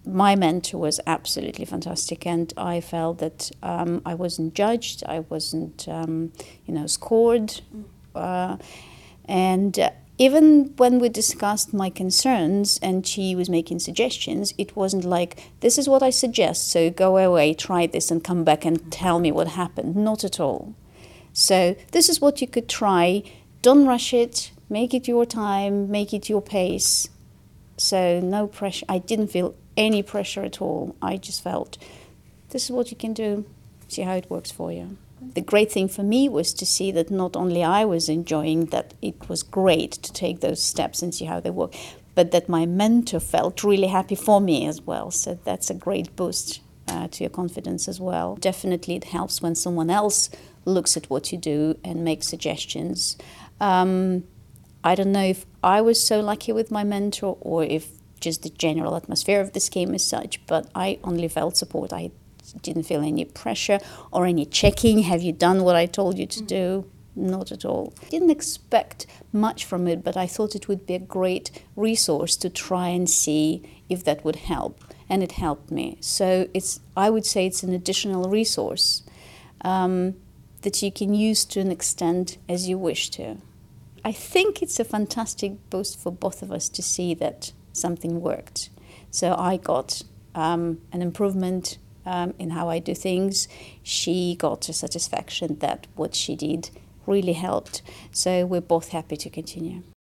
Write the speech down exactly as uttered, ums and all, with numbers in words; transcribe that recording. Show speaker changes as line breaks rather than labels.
my mentor was absolutely fantastic, and I felt that um, I wasn't judged, I wasn't, um, you know, scored. Uh, and uh, even when we discussed my concerns and she was making suggestions, it wasn't like, this is what I suggest, so go away, try this and come back and tell me what happened. Not at all. So this is what you could try. Don't rush it. Make it your time. Make it your pace. So no pressure. I didn't feel any pressure at all. I just felt, this is what you can do. See how it works for you. The great thing for me was to see that not only I was enjoying that it was great to take those steps and see how they work, but that my mentor felt really happy for me as well. So that's a great boost uh, to your confidence as well. Definitely it helps when someone else looks at what you do and makes suggestions. Um, I don't know if I was so lucky with my mentor or if just the general atmosphere of the scheme is such, but I only felt support. I didn't feel any pressure or any checking. Have you done what I told you to do? Not at all. I didn't expect much from it, but I thought it would be a great resource to try and see if that would help, and it helped me. So it's, I would say it's an additional resource um, that you can use to an extent as you wish to. I think it's a fantastic boost for both of us to see that something worked. So I got um, an improvement um, in how I do things. She got a satisfaction that what she did really helped. So we're both happy to continue.